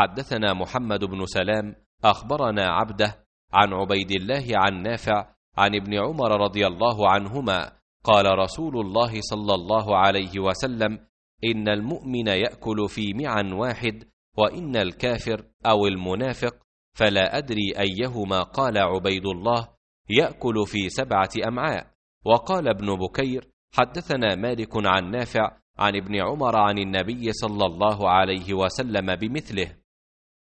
حدثنا محمد بن سلام أخبرنا عبده عن عبيد الله عن نافع عن ابن عمر رضي الله عنهما قال رسول الله صلى الله عليه وسلم: إن المؤمن يأكل في معا واحد، وإن الكافر أو المنافق، فلا أدري أيهما قال عبيد الله، يأكل في 7 أمعاء. وقال ابن بكير: حدثنا مالك عن نافع عن ابن عمر عن النبي صلى الله عليه وسلم بمثله.